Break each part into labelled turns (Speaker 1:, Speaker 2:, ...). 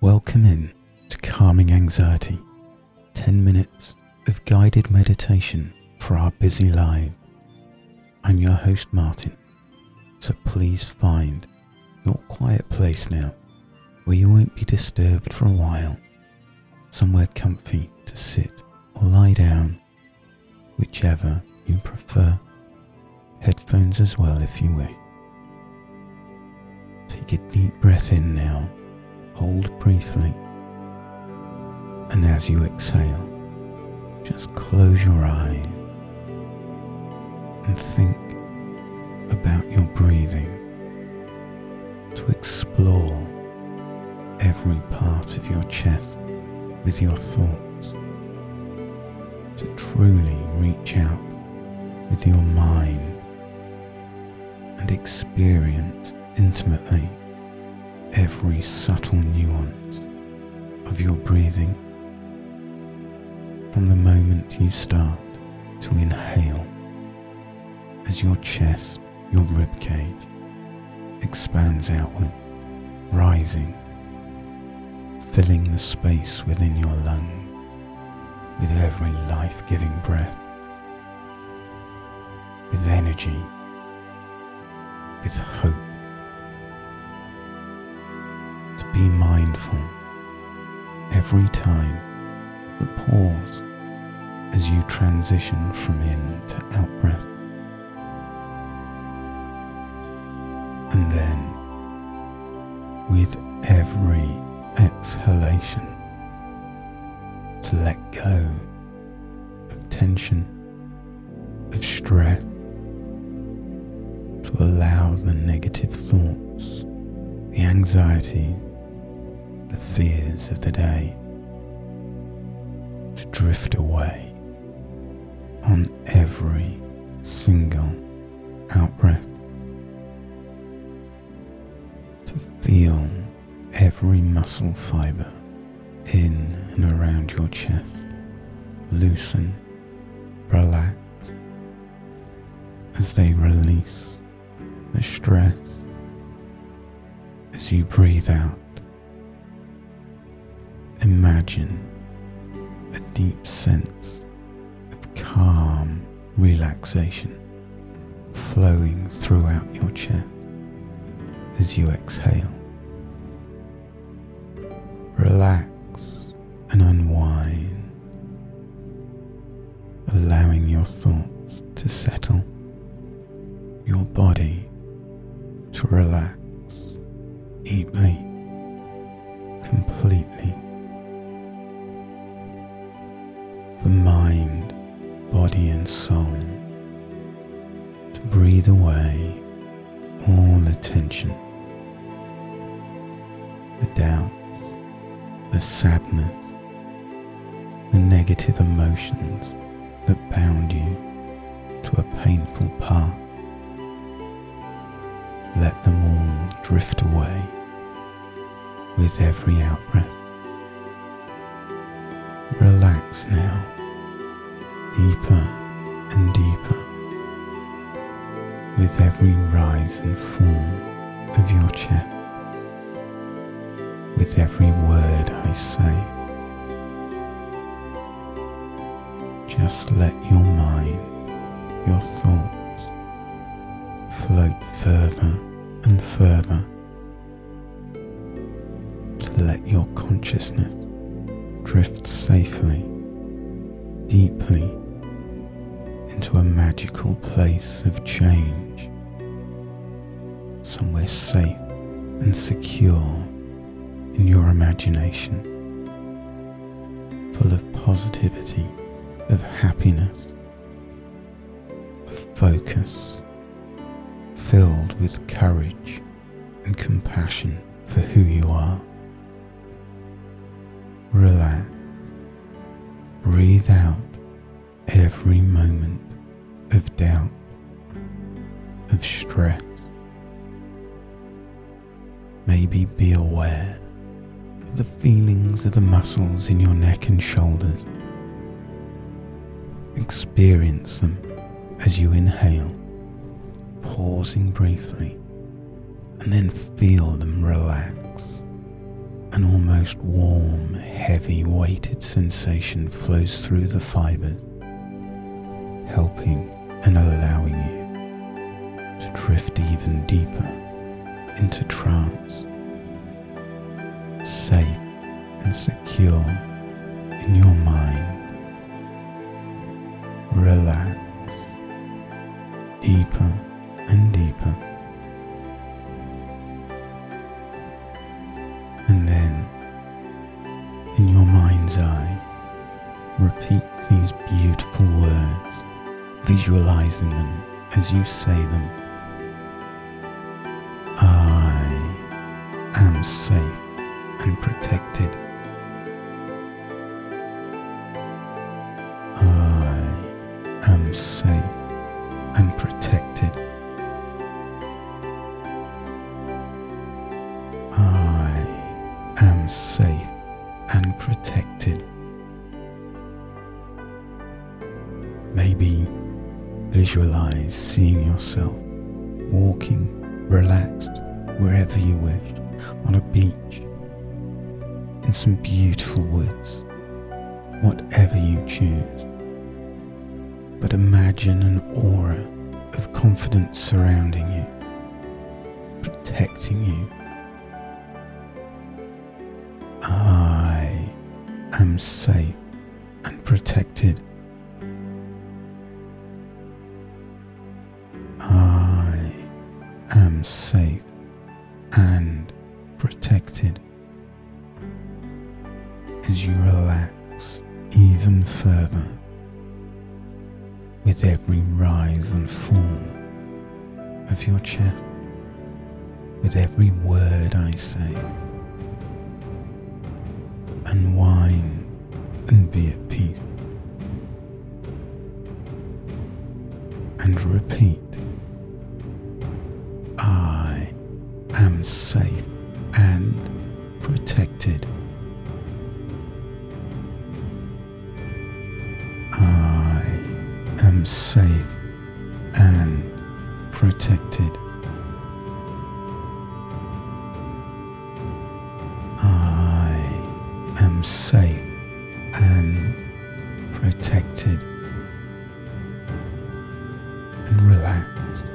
Speaker 1: Welcome in to Calming Anxiety, 10 minutes of guided meditation for our busy lives. I'm your host Martin, so please find your quiet place now where you won't be disturbed for a while, somewhere comfy to sit or lie down, whichever you prefer. Headphones as well if you wish. Take a deep breath in now. Hold briefly, and as you exhale, just close your eyes and think about your breathing to explore every part of your chest with your thoughts, to truly reach out with your mind and experience intimately every subtle nuance of your breathing from the moment you start to inhale as your chest, your ribcage expands outward, rising, filling the space within your lungs with every life-giving breath, with energy, with hope. Be mindful every time the pause as you transition from in to out breath. And then with every exhalation to let go of tension, of stress, to allow the negative thoughts, the anxiety, the fears of the day to drift away on every single out-breath, to feel every muscle fibre in and around your chest loosen, relax as they release the stress as you breathe out. Imagine a deep sense of calm relaxation flowing throughout your chest as you exhale. Relax and unwind, allowing your thoughts to settle, your body to relax deeply, completely. The mind, body and soul to breathe away all the tension, the doubts, the sadness, the negative emotions that bound you to a painful path. Let them all drift away with every out-breath. Relax now, deeper and deeper, with every rise and fall of your chest, with every word I say. Just let your mind, your thoughts, float further and further, to let your consciousness drift safely, deeply into a magical place of change, somewhere safe and secure in your imagination, full of positivity, of happiness, of focus, filled with courage and compassion for who you are. Relax. Breathe out every moment of doubt, of stress. Maybe be aware of the feelings of the muscles in your neck and shoulders. Experience them as you inhale, pausing briefly, and then feel them relax An almost warm, heavy weighted sensation flows through the fibers, helping and allowing you to drift even deeper into trance, safe and secure in your mind. Relax deeper and deeper, and then in your mind's eye repeat these beautiful words, visualizing them as you say them. I am safe and protected. I am safe and protected. I am safe and protected. Maybe visualize seeing yourself walking relaxed wherever you wish, on a beach, in some beautiful woods, whatever you choose. But imagine an aura of confidence surrounding you, protecting you. I am safe and protected. I am safe and protected. As you relax even further with every rise and fall of your chest, with every word I say, unwind and be at peace, and repeat, I am safe and protected. I am safe and protected. I am safe and protected. And relax.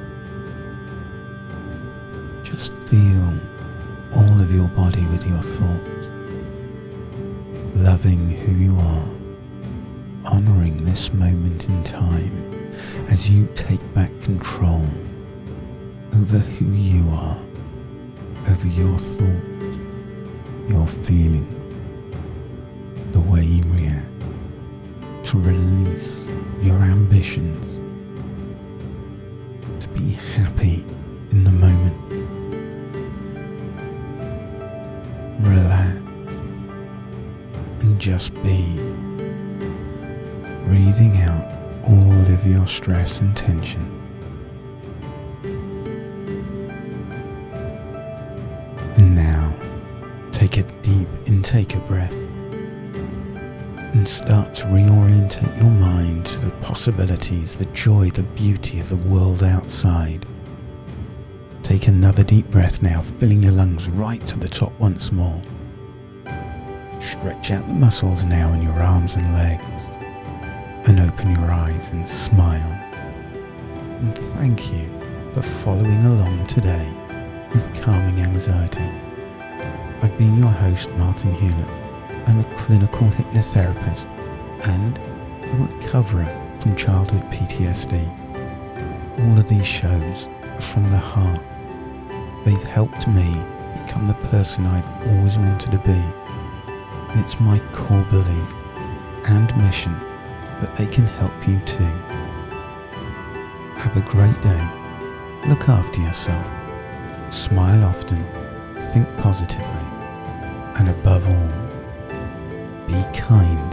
Speaker 1: Just feel all of your body with your thoughts, loving who you are, honouring this moment in time as you take back control over who you are, over your thoughts, your feelings, the way you react, to release your ambitions, to be happy in the moment. Relax and just be, breathing out all of your stress and tension. And now take a deep intake of breath and start to reorientate your mind to the possibilities, the joy, the beauty of the world outside. Take another deep breath now, filling your lungs right to the top once more. Stretch out the muscles now in your arms and legs, and open your eyes and smile. And thank you for following along today with Calming Anxiety. I've been your host, Martin Hewlett. I'm a clinical hypnotherapist and a recoverer from childhood PTSD. All of these shows are from the heart. They've helped me become the person I've always wanted to be. And it's my core belief and mission that they can help you too. Have a great day. Look after yourself. Smile often. Think positively. And above all, be kind